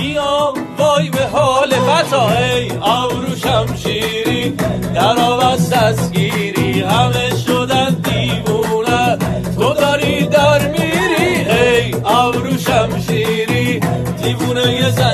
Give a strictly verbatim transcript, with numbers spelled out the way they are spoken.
بیا وای به حال فتا ای ابرو شمشیری در آوست دستگیری همه شدن دیوونه تو داری در میری ای ابرو شمشیری دیوونه یه زن